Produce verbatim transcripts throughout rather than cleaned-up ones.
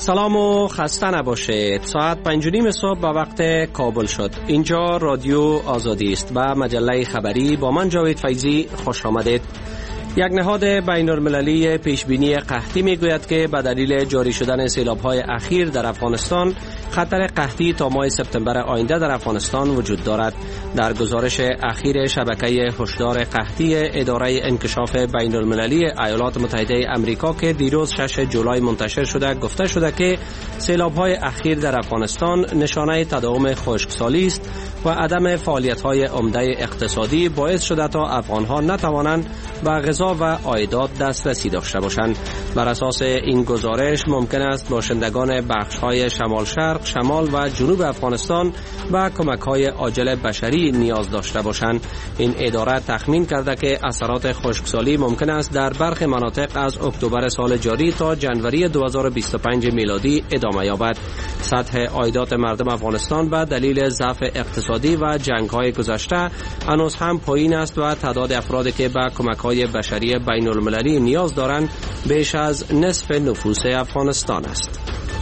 سلام و خسته نباشید. ساعت پنج و نیم صبح به وقت کابل شد. اینجا رادیو آزادی است و مجله خبری با من جاوید فیضی. خوش آمدید. یک نهاد بین المللی پیشبینی قحطی میگوید که به دلیل جاری شدن سیلاب‌های اخیر در افغانستان خطر قحطی تا ماه سپتامبر آینده در افغانستان وجود دارد. در گزارش اخیر شبکه هشدار قحطی اداره انکشاف بین المللی ایالات متحده آمریکا که دیروز شش جولای منتشر شده گفته شده که سیلاب‌های اخیر در افغانستان نشانه تداوم خشکسالی است و عدم فعالیت‌های عمده اقتصادی باعث شده تا افغان‌ها نتوانند به غذا و عایدات دسترسی داشته باشند. بر اساس این گزارش ممکن است باشندگان بخش‌های شمال شرق، شمال و جنوب افغانستان و کمک‌های عاجل بشری نیاز داشته باشند. این اداره تخمین کرده که اثرات خشکسالی ممکن است در برخی مناطق از اکتبر سال جاری تا جنوری دو هزار و بیست و پنج میلادی ادامه یابد. سطح عایدات مردم افغانستان به دلیل ضعف اقتصادی و جنگ‌های گذشته هنوز هم پایین است و تعداد افرادی که به کمک‌های بشری بین المللی نیاز دارند بیش از نصف نفوس افغانستان است.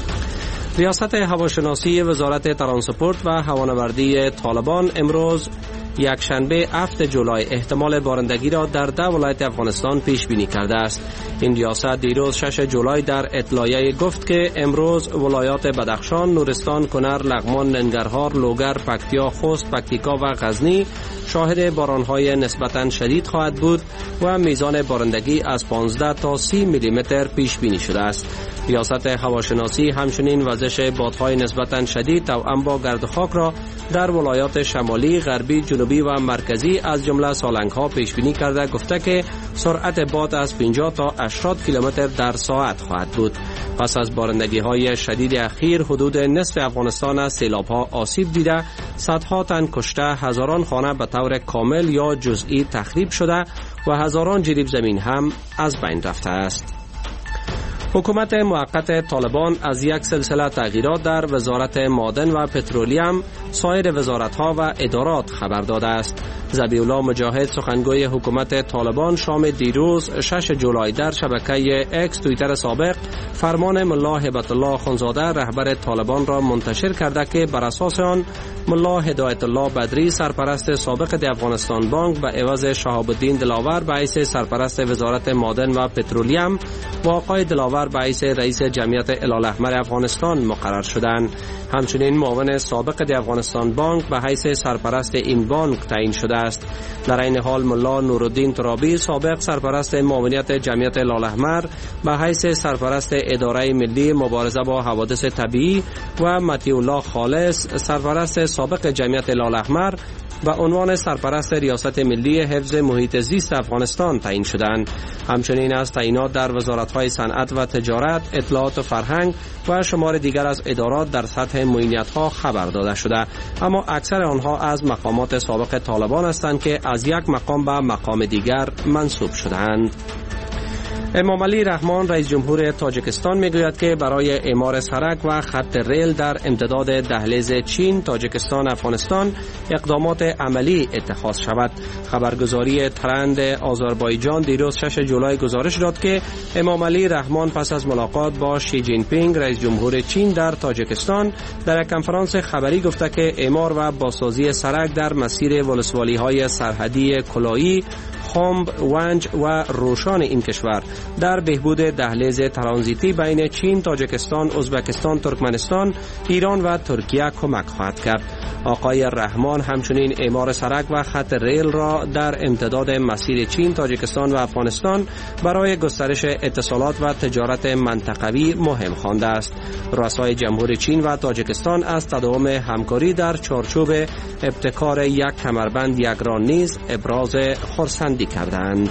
ریاست هواشناسی وزارت ترانسپورت و هوانوردی طالبان امروز یک شنبه هفتم جولای احتمال بارندگی را در ده ولایت افغانستان پیش بینی کرده است. این ریاست دیروز شش جولای در اطلاعیه گفت که امروز ولایات بدخشان، نورستان، کنر، لغمان، ننگرهار، لوگر، پکتیا، خوست، پکتیکا و غزنی شاهد بارانهای نسبتاً شدید خواهد بود و میزان بارندگی از پانزده تا سی میلی متر پیش بینی شده است. ریاست هواشناسی همچنین وزش بادهای نسبتاً شدید توأم با گرد خاک را در ولایات شمالی، غربی، جنوبی و مرکزی از جمله سالنگ‌ها پیش بینی کرده گفته که سرعت باد از پنجاه تا هشتاد کیلومتر در ساعت خواهد بود. پس از بارندگی‌های شدید اخیر حدود نصف افغانستان از سیلاب‌ها آسیب دیده، صدها تن کشته، هزاران خانه به طور کامل یا جزئی تخریب شده و هزاران جریب زمین هم از بین رفته است. حکومت موقت طالبان از یک سلسله تغییرات در وزارت معدن و پترولیم، سایر وزارت‌ها و ادارات خبر داده است. ذبیح الله مجاهد سخنگوی حکومت طالبان شام دیروز شش جولای در شبکه اکس توییتر سابق فرمان ملا هبت الله خانزاده رهبر طالبان را منتشر کرده که بر اساس آن ملا هدایت الله بدری سرپرست سابق دی افغانستان بانک به عوض شهاب الدین دلاور به حیث سرپرست وزارت معدن و پترولیم و آقای دلاور به حیث رئیس جمعیت هلال احمر افغانستان مقرر شدند. همچنین معاون سابق دی افغانستان بانک به حیث سرپرست این بانک تعیین شده است. در این حال ملا نورالدین ترابی سابق سرپرست معاونیت جمعیت هلال احمر به حیث سرپرست اداره ملی مبارزه با حوادث طبیعی و مطیع الله خالص سرپرست سابق جمعیت هلال احمر به عنوان سرپرست ریاست ملی حفظ محیط زیست افغانستان تعیین شدند. همچنین از تعیینات در وزارت‌های صنعت و تجارت، اطلاعات و فرهنگ و شمار دیگر از ادارات در سطح معینیت‌ها خبر داده شده، اما اکثر آنها از مقامات سابق طالبان هستند که از یک مقام به مقام دیگر منصوب شدند. امام علی رحمان رئیس جمهور تاجیکستان میگوید که برای اعمار سرک و خط ریل در امتداد دهلیز چین، تاجیکستان، افغانستان اقدامات عملی اتخاذ شود. خبرگزاری ترند آذربایجان دیروز شش جولای گزارش داد که امام علی رحمان پس از ملاقات با شی جین پینگ رئیس جمهور چین در تاجیکستان در یک کنفرانس خبری گفته که اعمار و بازسازی سرک در مسیر ولسوالی‌های سرحدی کلایی، خامب، ونج و روشان این کشور در بهبود دهلیز ترانزیتی بین چین، تاجیکستان، ازبکستان، ترکمنستان، ایران و ترکیه کمک خواهد کرد. آقای رحمان همچنین اعمار سرک و خط ریل را در امتداد مسیر چین، تاجیکستان و افغانستان برای گسترش اتصالات و تجارت منطقوی مهم خوانده است. رؤسای جمهور چین و تاجیکستان از تداوم همکاری در چارچوب ابتکار یک کمربند یک ران نیز ابراز خرسندی کردند.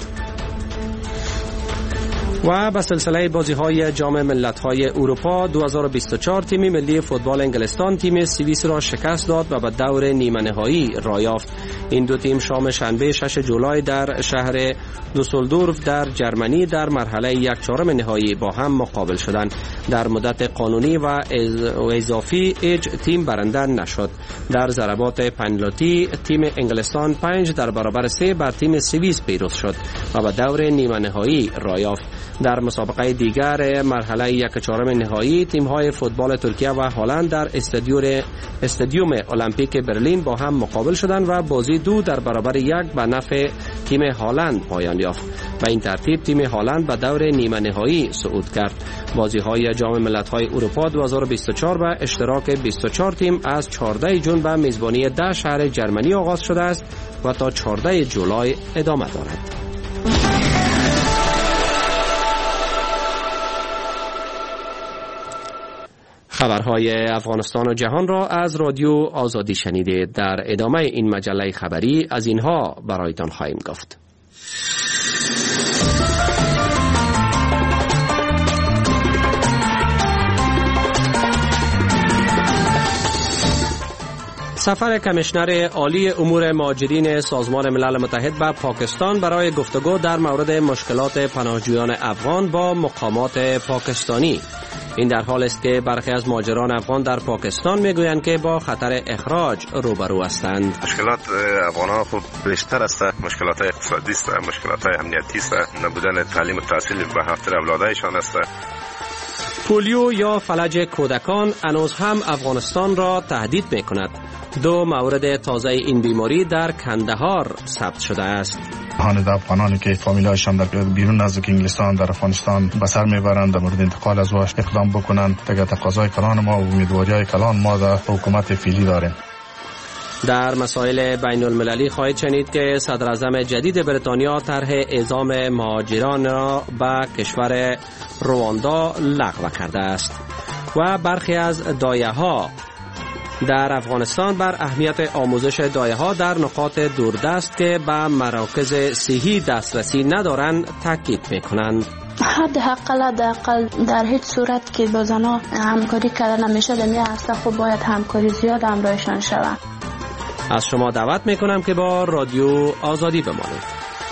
و به سلسله بازی‌های جام ملت‌های اروپا دو هزار و بیست و چهار تیم ملی فوتبال انگلستان تیم سوئیس را شکست داد و به دور نیمه نهایی راه یافت. این دو تیم شام شنبه شش جولای در شهر دوسلدورف در جرمنی در مرحله یک چهارم نهایی با هم مقابل شدند. در مدت قانونی و اضافی هیچ تیم برنده نشد. در ضربات پنالتی تیم انگلستان پنج در برابر سه بر تیم سوئیس پیروز شد و به دور نیمه نهایی راه یافت. در مسابقه دیگر مرحله یک چهارم نهایی تیم‌های فوتبال ترکیه و هلند در استادیوم استادیوم المپیک برلین با هم مقابل شدند و بازی دو در برابر یک به نفع تیم هلند پایان یافت. به این ترتیب تیم هلند به دور نیمه نهایی صعود کرد. بازی‌های جام ملت‌های اروپا دو هزار و بیست و چهار به اشتراک بیست و چهار تیم از چهارده ژوئن به میزبانی ده شهر جرمنی آغاز شده است و تا چهارده جولای ادامه دارد. خبرهای افغانستان و جهان را از رادیو آزادی شنیدید. در ادامه این مجله خبری از اینها برایتان خواهیم گفت. سفر کمیشنر عالی امور مهاجرین سازمان ملل متحد به پاکستان برای گفتگو در مورد مشکلات پناهجویان افغان با مقامات پاکستانی. این در حال است که برخی از مهاجران افغان در پاکستان میگویند که با خطر اخراج روبرو هستند. مشکلات افغان‌ها خود بیشتر است، مشکلات اقتصادی است، مشکلات امنیتی است، نبودن تعلیم و تحصیل به خاطر اولادایشان است. پولیو یا فلج کودکان هنوز هم افغانستان را تهدید می‌کند. دو مورد تازه این بیماری در کندهار ثبت شده است. هاند افغانانی که فامیلایشان در بیرون نزدیک انگلستان در افغانستان به سر میبرند در مورد انتقال از واش اقدام بکنند. دیگر تقاضای کلان ما و امیدواری‌های کلان ما در حکومت فعلی داریم. در مسائل بین المللی خواهید شنید که صدر اعظم جدید بریتانیا طرح اعزام مهاجران را به کشور رواندا لغو کرده است و برخی از دایه‌ها در افغانستان بر اهمیت آموزش دایه‌ها در نقاط دوردست که به مراکز صحی دسترسی ندارند تاکید می‌کنند. حداقل حداقل در هیچ صورت که با زنها همکاری کردن نمیشه در این عرصه خب باید همکاری زیاد همراهشان شود. از شما دعوت میکنم که با رادیو آزادی بمانید.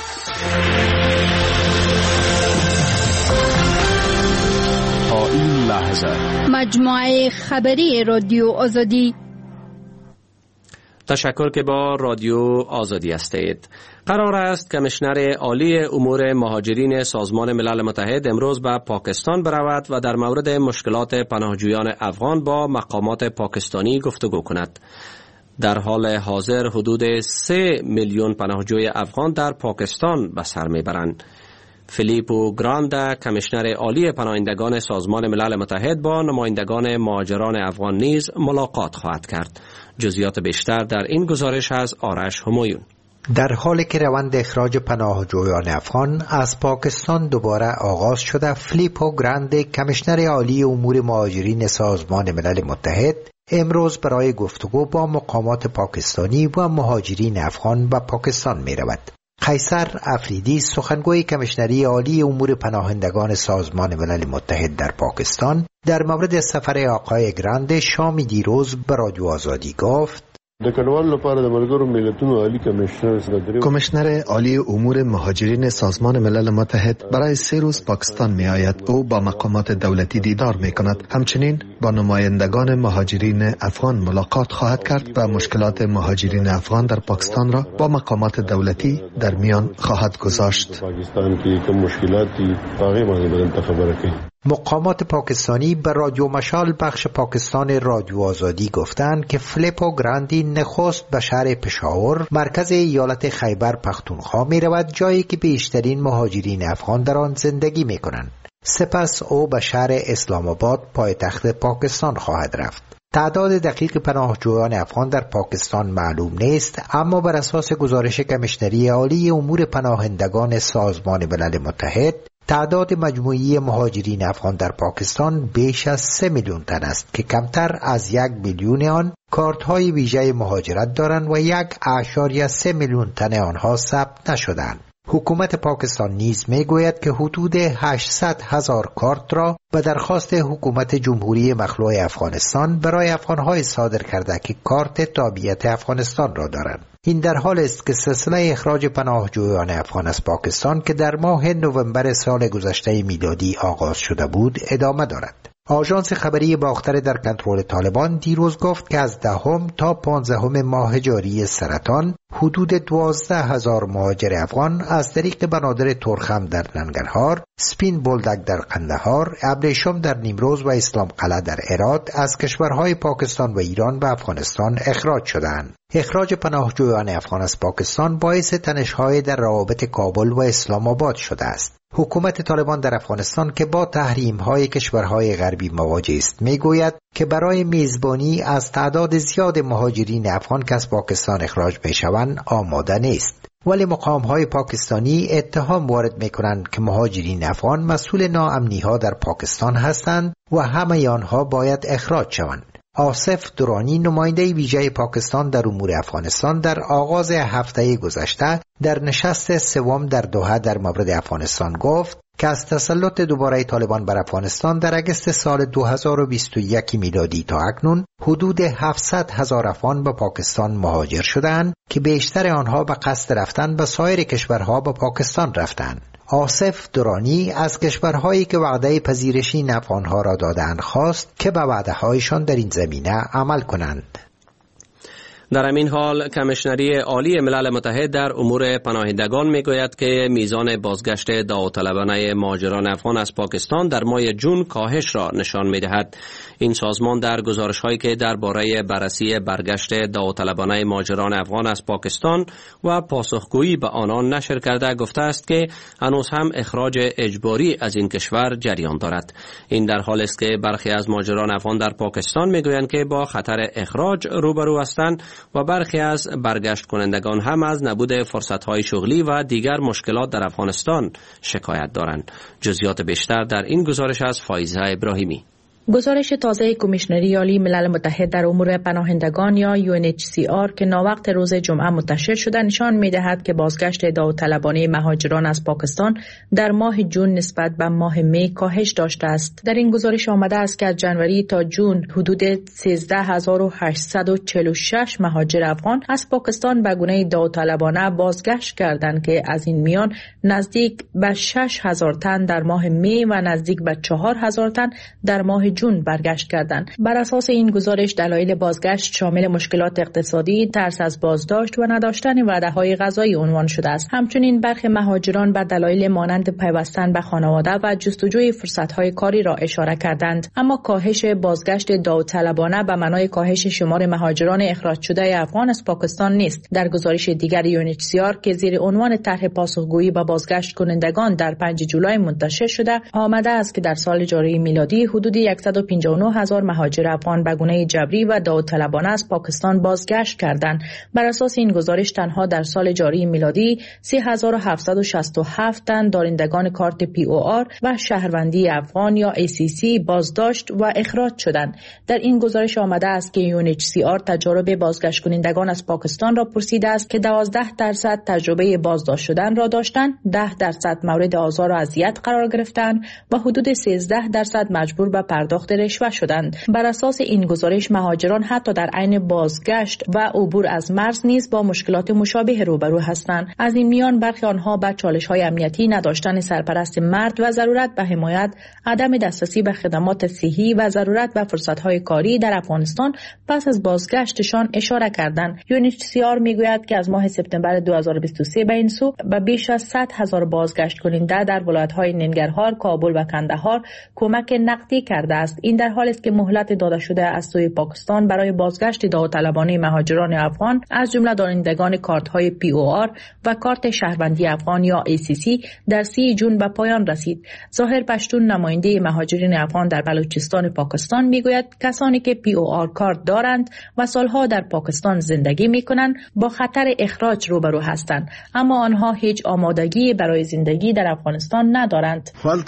تا این لحظه مجموعه خبری رادیو آزادی. تشکر که با رادیو آزادی هستید. قرار است کمیشنر عالی امور مهاجرین سازمان ملل متحد امروز به پاکستان برود و در مورد مشکلات پناهجویان افغان با مقامات پاکستانی گفتگو کند. در حال حاضر حدود سه میلیون پناهجوی افغان در پاکستان به سر میبرند. فیلیپو گراند کمیشنر عالی پناهندگان سازمان ملل متحد با نمایندگان مهاجران افغان نیز ملاقات خواهد کرد. جزئیات بیشتر در این گزارش از آرش همایون. در حالی که روند اخراج پناهجویان افغان از پاکستان دوباره آغاز شده، فیلیپو گراند کمیشنر عالی امور مهاجرین سازمان ملل متحد امروز برای گفتگو با مقامات پاکستانی و مهاجرین افغان به پاکستان می رود. قیصر افریدی سخنگوی کمیشنری عالی امور پناهندگان سازمان ملل متحد در پاکستان در مورد سفر آقای گراند شام دیروز به رادیو آزادی گفت: کمیشنر عالی امور مهاجرین سازمان ملل متحد برای سه روز پاکستان می آید. او با مقامات دولتی دیدار می کند. همچنین با نمایندگان مهاجرین افغان ملاقات خواهد کرد و مشکلات مهاجرین افغان در پاکستان را با مقامات دولتی در میان خواهد گذاشت. مقامات پاکستانی به رادیو مشال بخش پاکستان رادیو آزادی گفتند که فیلیپو گراندی نخست به شهر پشاور مرکز ایالت خیبر پختونخوا می رود، جایی که بیشترین مهاجرین افغان در آن زندگی می کنند. سپس او به شهر اسلام آباد پایتخت پاکستان خواهد رفت. تعداد دقیق پناهجویان افغان در پاکستان معلوم نیست، اما بر اساس گزارش کمیشنری عالی امور پناهندگان سازمان ملل متحد تعداد مجموعی مهاجرین افغان در پاکستان بیش از سه میلیون تن است که کمتر از یک میلیون آن کارت های ویژه مهاجرت دارند و یک اعشاریه سه میلیون تن آنها ثبت نشدند. حکومت پاکستان نیز میگوید که حدود هشتصد هزار کارت را به درخواست حکومت جمهوری مخلوع افغانستان برای افغانهای صادر کرده که کارت تابعیت افغانستان را دارند. این در حال است که سلسله اخراج پناهجویان افغان از پاکستان که در ماه نوامبر سال گذشته میلادی آغاز شده بود ادامه دارد. آژانس خبری باختر در کنترل طالبان دیروز گفت که از دهم تا پانزدهم ماه جاری سرطان حدود دوازده هزار مهاجر افغان از طریق بنادر ترخم در ننگرهار، سپین بولدک در قندهار، ابریشم در نیمروز و اسلام قلعه در هرات از کشورهای پاکستان و ایران به افغانستان اخراج شدند. اخراج پناهجویان افغان از پاکستان باعث تنش‌های در روابط کابل و اسلام آباد شده است. حکومت طالبان در افغانستان که با تحریم‌های کشورهای غربی مواجه است میگوید که برای میزبانی از تعداد زیاد مهاجرین افغان که از پاکستان اخراج میشوند آماده نیست. ولی مقام‌های پاکستانی اتهام وارد می‌کنند که مهاجرین افغان مسئول ناامنی‌ها در پاکستان هستند و همه آنها باید اخراج شوند. آصف درانی نماینده ویژه پاکستان در امور افغانستان در آغاز هفته گذشته در نشست سوم در دوحه در مورد افغانستان گفت که از تسلط دوباره طالبان بر افغانستان در اگست سال دو هزار و بیست و یک میلادی تا اکنون حدود هفتصد هزار افغان به پاکستان مهاجر شدند که بیشتر آنها به قصد رفتن به سایر کشورها به پاکستان رفتند. آصف درانی از کشورهایی که وعده پذیرش این افغانها را دادند خواست که به وعده هایشان در این زمینه عمل کنند. در همین حال کمیشنری عالی ملل متحد در امور پناهندگان میگوید که میزان بازگشت داوطلبانه مهاجران افغان از پاکستان در ماه جون کاهش را نشان میدهد. این سازمان در گزارش‌هایی که درباره بررسی برگشت داوطلبانه مهاجران افغان از پاکستان و پاسخگویی به آنان نشر کرده گفته است که هنوز هم اخراج اجباری از این کشور جریان دارد. این در حالی است که برخی از مهاجران افغان در پاکستان میگویند که با خطر اخراج روبرو هستند و برخی از برگشت کنندگان هم از نبود فرصت‌های شغلی و دیگر مشکلات در افغانستان شکایت دارند. جزئیات بیشتر در این گزارش از فایزه ابراهیمی. گزارش تازه کمیشنری عالی ملل متحد در امور پناهندگان یا یو ان اچ سی آر که ناوقت روز جمعه منتشر شده نشان می‌دهد که بازگشت داوطلبانه مهاجران از پاکستان در ماه جون نسبت به ماه می کاهش داشته است. در این گزارش آمده است که از جنوری تا جون حدود سیزده هزار و هشتصد و چهل و شش مهاجر افغان از پاکستان به گونه داوطلبانه بازگشت کردند که از این میان نزدیک به شش هزار تن در ماه می و نزدیک به چهار هزار تن در ماه جون برگشت کردند. بر اساس این گزارش دلایل بازگشت شامل مشکلات اقتصادی، ترس از بازداشت و نداشتن وعده‌های غذایی عنوان شده است. همچنین برخی مهاجران به دلایل مانند پیوستن به خانواده و جستجوی فرصت‌های کاری را اشاره کردند. اما کاهش بازگشت داوطلبانه به معنای کاهش شمار مهاجران اخراج شده افغان از پاکستان نیست. در گزارش دیگر یو ان اچ سی آر که زیر عنوان طرح پاسخگویی به بازگشت کنندگان در پنجم جولای منتشر شده آمده است که در سال جاری میلادی حدود صد و پنجاه و نه هزار مهاجر افغان به گونه جبری و داوطلبانه از پاکستان بازگشت کردند. بر اساس این گزارش تنها در سال جاری میلادی سه هزار و هفتصد و شصت و هفت تن دارندگان کارت پی او آر و شهروندی افغان یا ای سی سی بازداشت و اخراج شدند. در این گزارش آمده است که یو ان اچ سی آر تجربه بازگشت کنندگان از پاکستان را پرسیده است که دوازده درصد تجربه بازداشت شدن را داشتند، ده درصد مورد آزار و اذیت قرار گرفتند و حدود سیزده درصد مجبور به پرداخت رشوه شدند. بر اساس این گزارش مهاجران حتی در عین بازگشت و عبور از مرز نیز با مشکلات مشابه روبرو هستند. از این میان برخی آنها با چالش‌های امنیتی، نداشتن سرپرست مرد و ضرورت به حمایت، عدم دسترسی به خدمات صحی و ضرورت به فرصت‌های کاری در افغانستان پس از بازگشتشان اشاره کردند. یو ان اچ سی آر میگوید که از ماه سپتامبر دو هزار و بیست و سه به این سو به بیش از صد هزار بازگشت کننده در ولایت‌های ننگرهار، کابل و کندهار کمک نقدی کرده است. این در حالی است که مهلت داده شده از سوی پاکستان برای بازگشت داوطلبانه مهاجران افغان از جمله دارندگان کارت‌های پی او آر و کارت شهروندی افغان یا ای سی سی در سی جون به پایان رسید. ظاهر پشتون نماینده مهاجرین افغان در بلوچستان پاکستان میگوید کسانی که پی او آر کارت دارند و سالها در پاکستان زندگی میکنند با خطر اخراج روبرو هستند، اما آنها هیچ آمادگی برای زندگی در افغانستان ندارند.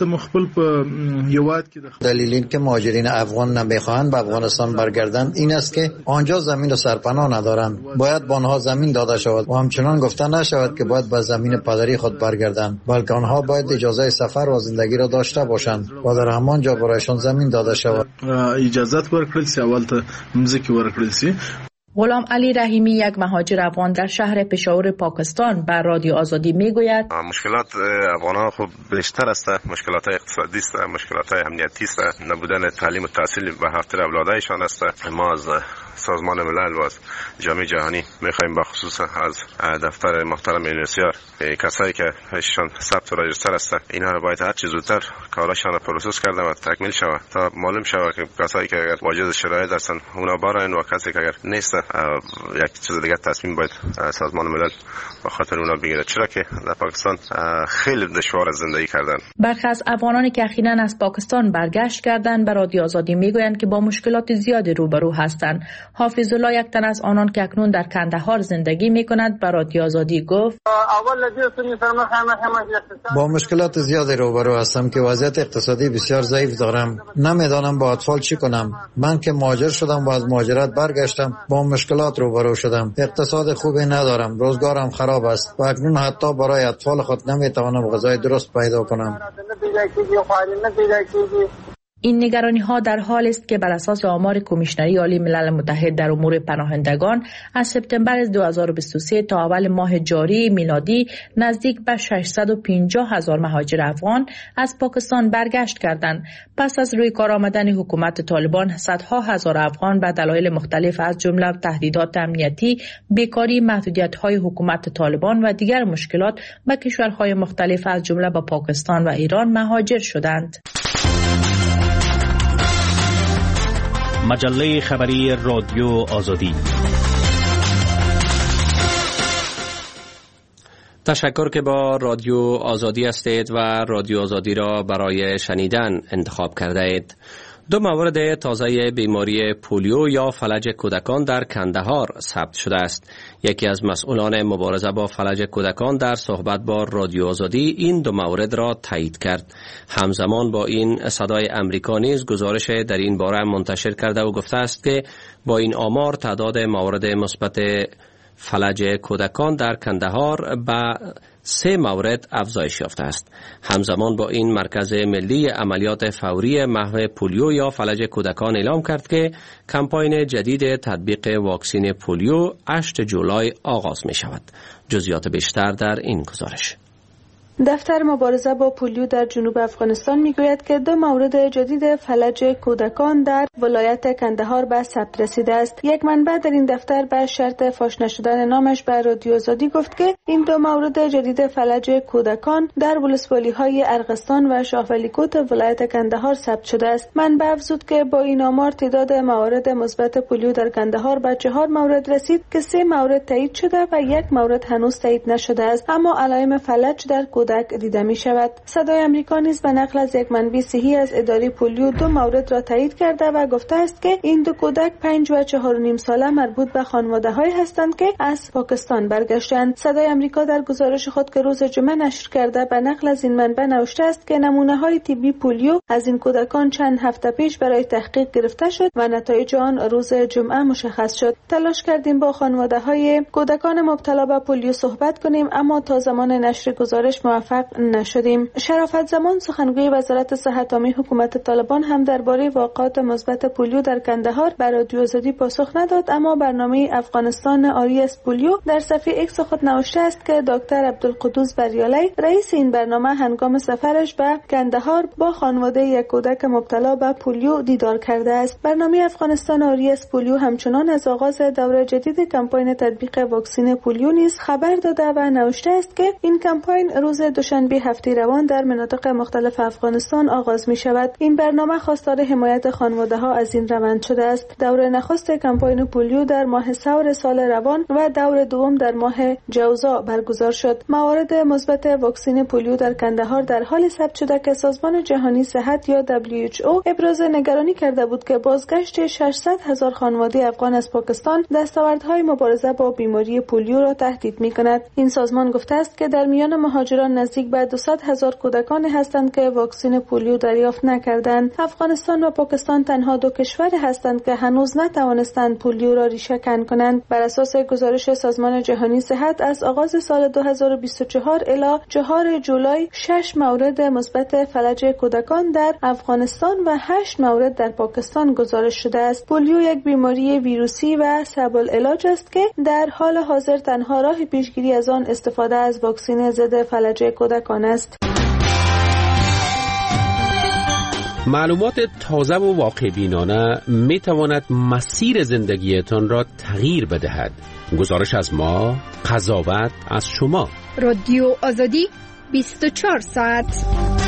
دلیل این که مهاجرین افغان نمیخواهند به افغانستان برگردند این است که آنجا زمین و سرپناه ندارند. باید به آنها زمین داده شود و همچنان گفته نشود که باید به زمین پدری خود برگردند، بلکه آنها باید اجازه سفر و زندگی را داشته باشند و در همان جا برایشان زمین داده شود. اجازه ورکړل شي، اول ته مځکه ورکړل شي. غلام علی رحیمی یک مهاجر افغان در شهر پشاور پاکستان بر رادیو آزادی میگوید مشکلات افغان‌ها خب بیشتر است، مشکلات اقتصادی است، مشکلات امنیتی است، نبودن تعلیم و تحصیل به خاطر اولادایشان است. ما از سازمان ملل و از جامعه جهانی می‌خوایم بخصوص از دفتر محترم یونسیار کسایی که هشتان ثبت و رجیستر است اینا رو باید هر چه زودتر کاراشان رو پروسس کرده و تکمیل شود تا معلوم شود که کسایی که اگر واجد شرایط هستند اونا بارن و کسی که اگر نیست یک چیز دیگه تصمیم باید سازمان ملل به خاطر اونا بگیره، چرا که در پاکستان خیلی دشوار زندگی کردن. برخی از افغانانی که اخیراً از پاکستان برگشت کردند به رادیو آزادی میگویند که با مشکلات زیادی روبرو هستند. حافظ الله یک تن از آنان که اکنون در کندهار زندگی میکند به رادیو آزادی گفت با مشکلات زیادی روبرو هستم که وضعیت اقتصادی بسیار ضعیف دارم. نمیدانم با اطفال چی کنم. من که مهاجر شدم و از مهاجرت برگشتم با مشکلات روبرو شدم. اقتصاد خوبی ندارم، روزگارم خراب است و اکنون حتی برای اطفال خود نمیتوانم غذای درست پیدا کنم. این نگرانی ها در حال است که بر اساس آمار کمیشنری عالی ملل متحد در امور پناهندگان از سپتامبر دو هزار و بیست و سه تا اول ماه جاری میلادی نزدیک به ششصد و پنجاه هزار مهاجر افغان از پاکستان برگشت کردند. پس از روی کار آمدن حکومت طالبان صدها هزار افغان به دلایل مختلف از جمله تهدیدات امنیتی، بیکاری، محدودیت های حکومت طالبان و دیگر مشکلات به کشورهای مختلف از جمله به پاکستان و ایران مهاجر شدند. مجله خبری رادیو آزادی. تشکر که با رادیو آزادی هستید و رادیو آزادی را برای شنیدن انتخاب کرده اید. دو مورد تازه بیماری پولیو یا فلج کودکان در کندهار ثبت شده است. یکی از مسئولان مبارزه با فلج کودکان در صحبت با رادیو آزادی این دو مورد را تایید کرد. همزمان با این صدای امریکا نیز گزارش در این باره منتشر کرده و گفته است که با این آمار تعداد موارد مثبت فلج کودکان در کندهار به سه مورد افزایش یافته است. همزمان با این مرکز ملی عملیات فوری محو پولیو یا فلج کودکان اعلام کرد که کمپاین جدید تطبیق واکسین پولیو هشتم جولای آغاز می شود. جزئیات بیشتر در این گزارش. دفتر مبارزه با پولیو در جنوب افغانستان میگوید که دو مورد جدید فلج کودکان در ولایت کندهار به ثبت رسیده است. یک منبع در این دفتر به شرط فاش نشدن نامش به رادیو آزادی گفت که این دو مورد جدید فلج کودکان در ولسوالی‌های ارغستان و شاهولیکوت ولایت کندهار ثبت شده است. منبع افزود که با این آمار تعداد موارد مثبت پولیو در کندهار به چهار مورد رسید که سه مورد تایید شده و یک مورد هنوز تایید نشده است، اما علائم فلج در کودک دیده می شود. صدای امریکا نیز به نقل از یک منبع صحی از اداره پولیو دو مورد را تایید کرده و گفته است که این دو کودک پنج و چهار و نیم ساله مربوط به خانواده‌هایی هستند که از پاکستان برگشتند. صدای امریکا در گزارش خود که روز جمعه نشر کرده به نقل از این منبع نوشته است که نمونه‌های طبی پولیو از این کودکان چند هفته پیش برای تحقیق گرفته شد و نتایج آن روز جمعه مشخص شد. تلاش کردیم با خانواده‌های کودکان مبتلا به پولیو صحبت کنیم، اما تا زمان نشر گزارش موفق نشدیم. شرافت زمان سخنگوی وزارت صحت عامه حکومت طالبان هم درباره واقعات مثبت پولیو در کندهار بر رادیو آزادی پاسخ نداد، اما برنامه افغانستان آری از پولیو در صفحه ایکس خود نوشته است که دکتر عبدالقدوس بریالی رئیس این برنامه هنگام سفرش به کندهار با خانواده یک کودک مبتلا به پولیو دیدار کرده است. برنامه افغانستان آری از پولیو همچنان از آغاز دوره جدید کمپاین تطبیق واکسن پولیو نیز خبر داده و نوشته است که این کمپاین روز دوشنبه هفته روان در مناطق مختلف افغانستان آغاز می شود. این برنامه خواستار حمایت خانواده ها از این روند شده است. دور نخست کمپاین پولیو در ماه سور سال روان و دور دوم در ماه جوزا برگزار شد. موارد مثبت واکسن پولیو در کندهار در حال ثبت شده که سازمان جهانی صحت یا دبلیو اچ او ابراز نگرانی کرده بود که بازگشت ششصد هزار خانواده افغان از پاکستان دستاوردهای مبارزه با بیماری پولیو را تهدید می کند. این سازمان گفته است که در میان مهاجران نزدیک به دویست هزار کودکانی هستند که واکسن پولیو دریافت نکردند. افغانستان و پاکستان تنها دو کشور هستند که هنوز نتوانستند پولیو را ریشه‌کن کنند. بر اساس گزارش سازمان جهانی صحت از آغاز سال دو هزار و بیست و چهار الی چهارم جولای شش مورد مثبت فلج کودکان در افغانستان و هشت مورد در پاکستان گزارش شده است. پولیو یک بیماری ویروسی و صعب العلاج است که در حال حاضر تنها راه پیشگیری از آن استفاده از واکسن ضد فلج کودکان است. معلومات تازه و واقع بینانه می تواند مسیر زندگیتان را تغییر بدهد. گزارش از ما، قضاوت از شما. رادیو آزادی بیست و چهار ساعت.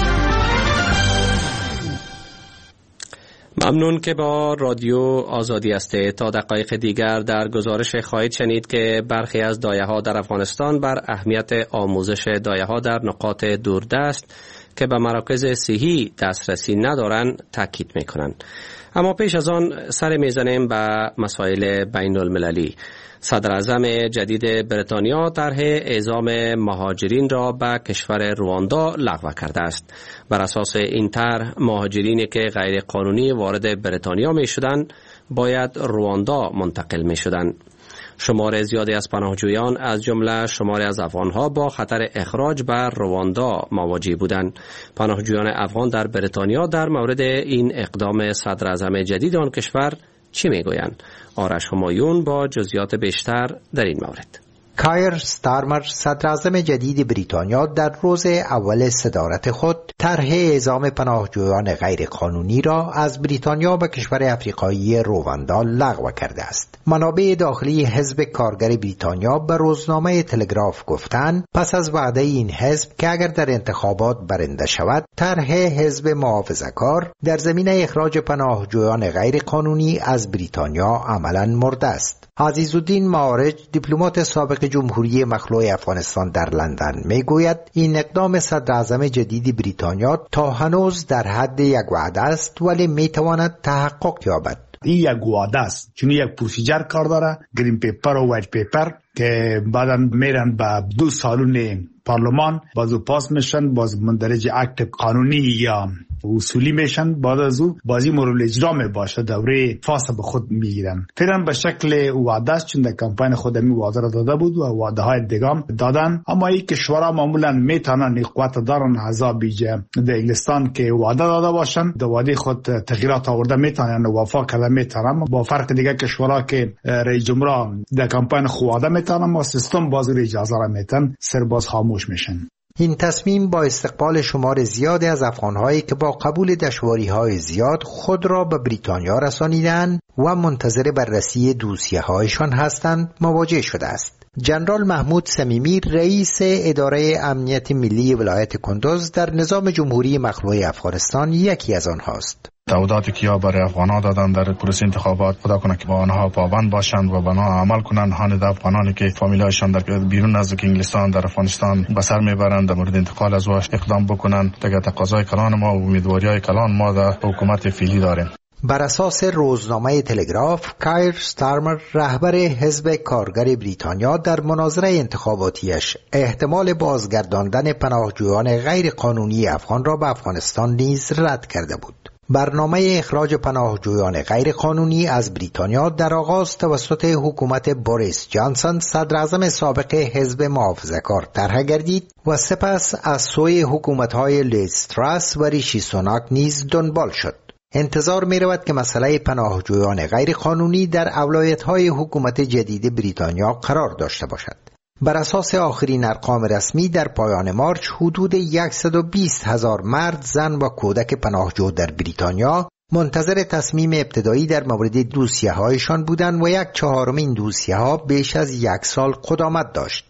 ممنون که با رادیو آزادی هستید. تا دقایق دیگر در گزارش خواهید شنید که برخی از دایه‌ها در افغانستان بر اهمیت آموزش دایه‌ها در نقاط دوردست که به مراکز صحی دسترسی ندارند تاکید می‌کنند. اما پیش از آن سر میزنیم به مسائل بین المللی. صدر اعظم جدید بریتانیا طرح اعزام مهاجرین را به کشور رواندا لغو کرده است. بر اساس این طرح مهاجرینی که غیر قانونی وارد بریتانیا می شدند باید رواندا منتقل می شدند. شمار زیادی از پناهجویان از جمله شماری از افغانها با خطر اخراج به رواندا مواجه بودند. پناهجویان افغان در بریتانیا در مورد این اقدام صدر اعظم جدید آن کشور چی میگویند؟ آرش همایون با جزئیات بیشتر در این مورد. کایر ستارمر صدر اعظم جدید بریتانیا در روز اول صدارت خود طرح اعزام پناهجویان غیر قانونی را از بریتانیا به کشور افریقایی رواندا لغو کرده است. منابع داخلی حزب کارگر بریتانیا به روزنامه تلگراف گفتند پس از وعده این حزب که اگر در انتخابات برنده شود طرح حزب محافظه‌کار در زمینه اخراج پناهجویان غیر قانونی از بریتانیا عملاً مرده است. عزیزالدین معارج دیپلمات سابق جمهوری مخلوع افغانستان در لندن میگوید این اقدام صدر اعظم جدید بریتانیا تا هنوز در حد یک وعده است ولی میتواند تحقق یابد. این یک وعده است چون یک پروسیجر کار داره، گرین پیپر و وایت پیپر که بعدا میرن به دو سالون پارلمان، بازو پاس میشن، باز مندرج اکت قانونی یا اصولی میشن، بعد از او بازی مورد اجرا میباشه، دوره فاصله به خود میگیرن. فعلا به شکل وعده است چون در کمپین خود می وعده را داده بود و وعده های دیگه دادن، اما این کشورها معمولا میتونن قوت دارن حزب بیجه در انگلستان که وعده داده باشن در وعده خود تغییرات آورده میتونن وفا کرده میتونن، با فرق دیگه کشورها که رئیس جمهور در کمپین خود وعده میتونن و سیستم باز اجازه را میتن سر باز خاموش میشن. این تصمیم با استقبال شمار زیادی از افغانهایی که با قبول دشواری‌های زیاد خود را به بریتانیا رسانیدند و منتظر بررسی دوسیه‌هایشان هستند مواجه شده است. جنرال محمود صمیمی رئیس اداره امنیت ملی ولایت کندوز در نظام جمهوری مخلوع افغانستان یکی از آنهاست. تعهداتی که یا برای افغان‌ها دادن در پروسه انتخابات خدا کنه که با آنها پابند باشند و بنا عمل کنند. هان در افغانانی که فامیلایشان در بیرون نزدیک انگلستان در افغانستان به سر میبرند در مورد انتقال از واش اقدام بکنند. دیگه تقاضای کلان ما و امیدواری‌های کلان ما در حکومت فعلی داریم. بر اساس روزنامه تلگراف، کایر ستارمر رهبر حزب کارگر بریتانیا در مناظره انتخاباتیش احتمال بازگرداندن پناهجویان غیر قانونی افغان را به افغانستان نیز رد کرده بود. برنامه اخراج پناهجویان غیر قانونی از بریتانیا در آغاز توسط حکومت بوریس جانسون صدر اعظم سابق حزب محافظه‌کار طرح گردید و سپس از سوی حکومت‌های لیز تراس و ریشی سوناک نیز دنبال شد. انتظار می رود که مسئله پناهجویان غیر قانونی در اولویت‌های حکومت جدید بریتانیا قرار داشته باشد. بر اساس آخرین ارقام رسمی در پایان مارچ حدود صد و بیست هزار مرد، زن و کودک پناهجو در بریتانیا منتظر تصمیم ابتدایی در مورد دوسیه‌هایشان بودند و یک چهارم این دوسیه‌ها بیش از یک سال قدامت داشت.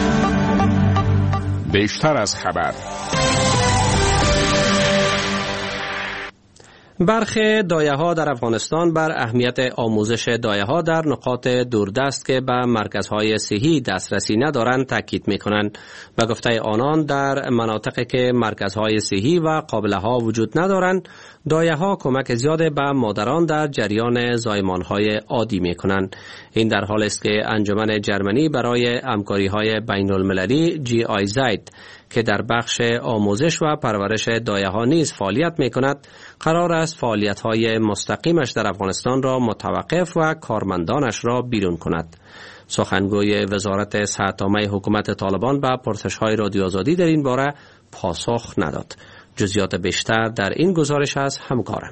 بیشتر از خبر. برخی دایه‌ها در افغانستان بر اهمیت آموزش دایه‌ها در نقاط دوردست که به مرکزهای صحی دسترسی ندارند تاکید می‌کنند. به گفته آنان در مناطقی که مرکزهای صحی و قابله‌ها وجود ندارند، دایه‌ها کمک زیاد به مادران در جریان زایمان‌های عادی می‌کنند. این در حالی است که انجمن جرمنی برای همکاری‌های بین‌المللی جی آی زد که در بخش آموزش و پرورش دایه ها نیز فعالیت می کند قرار است فعالیت های مستقیمش در افغانستان را متوقف و کارمندانش را بیرون کند. سخنگوی وزارت صحت عامه حکومت طالبان به پرسش های رادیو آزادی در این باره پاسخ نداد. جزئیات بیشتر در این گزارش از همکارم.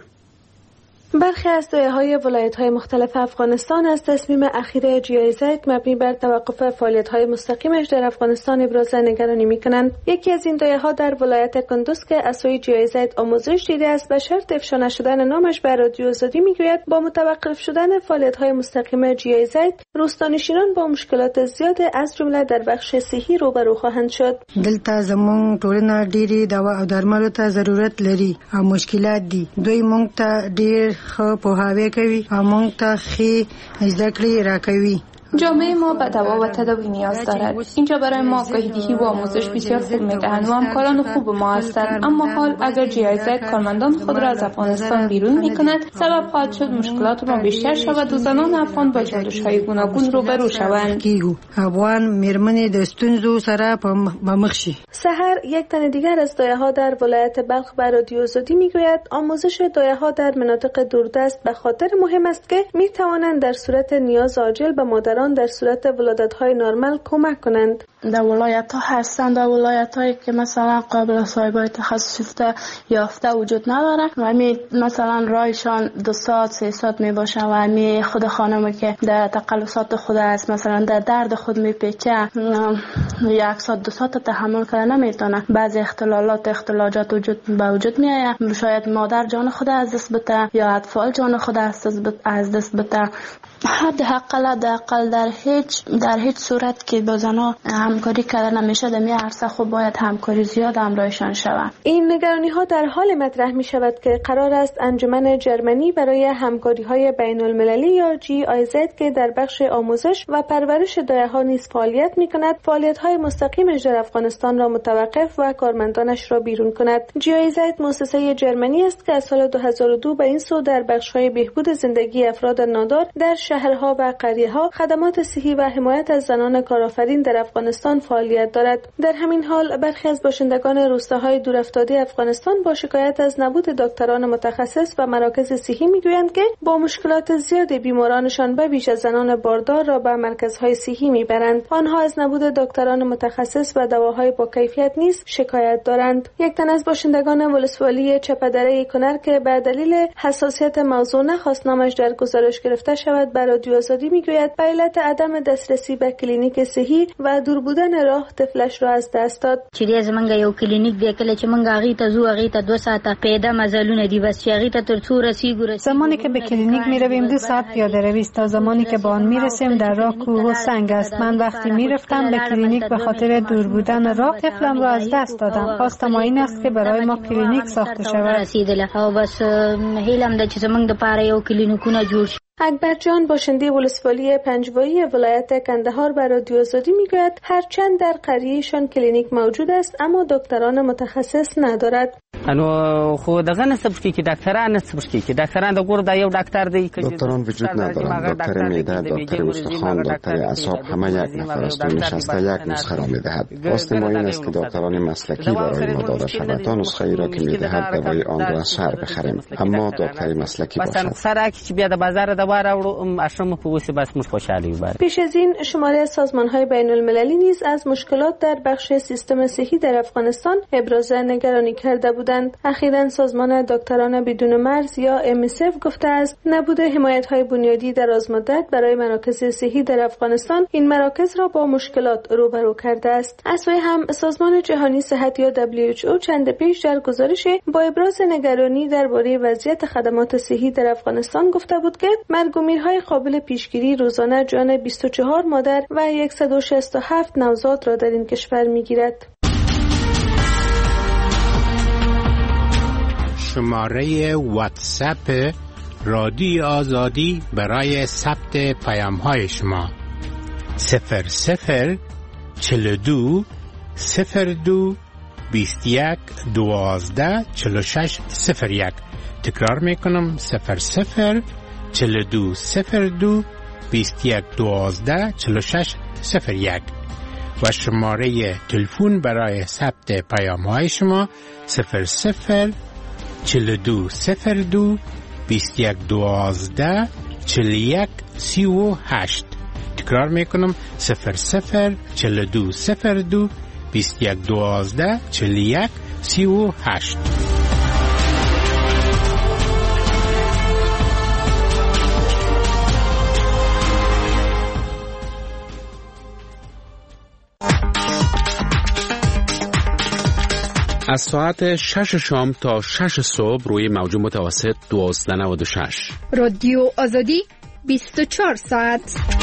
برخی از دایه‌های ولایت‌های مختلف افغانستان از تصمیم اخیر جی آی زد مبنی بر توقف فعالیت‌های مستقیمش در افغانستان ابراز نگرانی می‌کنند. یکی از این دایه‌ها در ولایت کندوز که از سوی جی آی زد آموزش دیده است به شرط افشا نشدن نامش بر رادیو آزادی می‌گوید با متوقف شدن فعالیت‌های مستقیم جی آی زد روستانشینان با مشکلات زیاد از جمله در بخش صحی روبرو خواهند شد. دلته زمون ټولنه ډېری دوا او درملو ته ضرورت لري او مشکلات دي. دوی مونږ ته ډېر خو پوهاوی کوي او مونږ ته ښې زده کړې راکوي. جامعه ما به دوا و تداوی نیاز دارد. اینجا برای ما آگاهی‌دهی و آموزش بسیار خوب می‌دهند و همکاران خوب ما هستند. اما حال اگر جی آی زد کارمندان خود را از افغانستان بیرون می‌کند سبب خواهد شد مشکلات ما بیشتر شود و زنان افغان با چالش‌های گوناگون روبرو شوند. افغان میرمنې د ستونزو سره په مخ شي. سحر یک تن دیگر از دایه‌ها در ولایت بلخ بر رادیو آزادی می‌گوید آموزش دایه‌ها در مناطق دوردست به خاطر مهم است که می‌توانند در صورت نیاز عاجل به مادران در صورت ولادت‌های نرمال کمک کنند. در ولایت ها هستند در ولایت هایی که مثلا قابل صاحبای تخصص یافته وجود نداره و می مثلا رایشان دو ساعت سه ساعت می باشه و می خود خانمی که در تقلصات خود است مثلا در درد خود می پیچه یک ساعت دو ساعت تحمل کرده نمیتونه. بعضی اختلالات اختلاجات وجود به وجود می آید. شاید مادر جان خود از دست بده یا اطفال جان خود از دست بده. حداقل حداقل در هیچ در هیچ صورت که با زنها همکاری کردن نمیشه در می عرصه خب باید همکاری زیاد همراهشان شود. این نگرانی ها در حال مطرح می شود که قرار است انجمن جرمنی برای همکاری های بین المللی یا جی آی زد که در بخش آموزش و پرورش دایه ها نیز فعالیت می کند فعالیت های مستقیمش در افغانستان را متوقف و کارمندانش را بیرون کند. جی آی زد مؤسسه جرمنی است که از سال دو هزار و دو به این سو در بخش های بهبود زندگی افراد نادار در شهرها و قریه‌ها خدمات صحی و حمایت از زنان کارآفرین در افغانستان فعالیت دارد. در همین حال برخی از باشندگان روستاهای دورافتاده افغانستان با شکایت از نبود دکتران متخصص و مراکز صحی میگویند که با مشکلات زیاد بیمارانشان به ویژه زنان باردار را به مرکزهای صحی میبرند. آنها از نبود دکتران متخصص و دواهای با کیفیت نیز شکایت دارند. یک تن از باشندگان ولسوالی چپدره کنر که به دلیل حساسیت موضوع نخواست نامش در گزارش گرفته شود بر رادیو آزادی میگوید به علت عدم دسترسی به کلینیک صحی و دور بودن راه طفلش را از دست داد. چې زمونږ یو کلینیک دی کله چې مونږ هغه ته زو هغه ته دو ساعته پیدا مزلونه دی بس چې هغه ته تر څو رسیدو. زمانی که به کلینیک میرویم دو ساعت پیاده روی است تا زمانی که به آن میرسیم در راه کوه و سنگ است. من وقتی میرفتم به کلینیک به خاطر دور بودن راه طفلم را از دست دادم. خواستم این است که برای ما کلینیک ساخته شود. رسیدله او بس هیلم د چې زمونږ د پاره یو کلینیکونه جوړ. اکبر جان باشنده ولسوالی پنجوایی ولایت کندهار بر رادیو آزادی میگوید هرچند در قریهشان کلینیک موجود است اما دکتران متخصص ندارد. انو خو دغه نسب کې کې ډاکټران نسب کې کې ډاکټران د ګور دا یو ډاکټر دی که دکتران وجود ندارند. دکتر معده، دکتر استخوان، دکتر اعصاب همه یک نفر است و نشسته یک نسخه را میدهد. خواست ما این است که دکتران مسلکی برای ما داده شود تا نسخه ای را که میدهد دوای آن را از شهر بخریم اما دکتر مسلکی باشد. مثلا سره که بیا د بازار دوا راوړو اشرم په وسی بس مش خوشحالي وباره. پیش از این شماره سازمان‌های بین المللی نیز از مشکلات در بخش سیستم صحی در افغانستان ابراز نگرانی کرده بودند. اخیراً سازمان دکتران بدون مرز یا ام اس اف گفته است نبود حمایت‌های بنیادی دراز مدت برای مراکز صحی در افغانستان این مراکز را با مشکلات روبرو کرده است. از سوی هم سازمان جهانی صحت یا دبلیو اچ او چند پیش در گزارش با ابراز نگرانی درباره وضعیت خدمات صحی در افغانستان گفته بود که مرگ و میرهای قابل پیشگیری روزانه جان بیست و چهار مادر و صد و شصت و هفت نوزاد را در این کشور میگیرد. شماره واتساپ رادیو آزادی برای ثبت پیام‌های شما صفر صفر چهل و دو صفر دو بیست و یک دوازده چهل و شش صفر یک. تکرار میکنم صفر صفر چهل و دو صفر دو بیست و یک دوازده چهل و شش صفر یک. و شماره تلفن برای ثبت پیام های شما صفر صفر چهل و دو صفر دو بیست و یک دوازده چهل و یک سی و هشت. تکرار میکنم صفر صفر چهل و دو صفر دو بیست و یک دوازده چهل و یک سی و هشت. از ساعت شش شام تا شش صبح روی موج متوسط دوازده نود و شش. رادیو آزادی بیست و چهار ساعت.